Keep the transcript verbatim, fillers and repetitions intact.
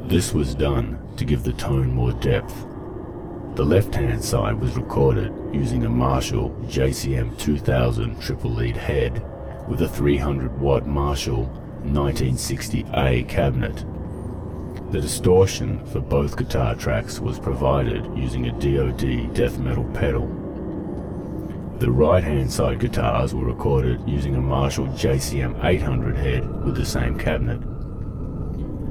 This was done to give the tone more depth. The left-hand side was recorded using a Marshall J C M two thousand triple lead head with a three hundred watt Marshall nineteen sixty A cabinet. The distortion for both guitar tracks was provided using a D O D death metal pedal. The right-hand side guitars were recorded using a Marshall J C M eight hundred head with the same cabinet.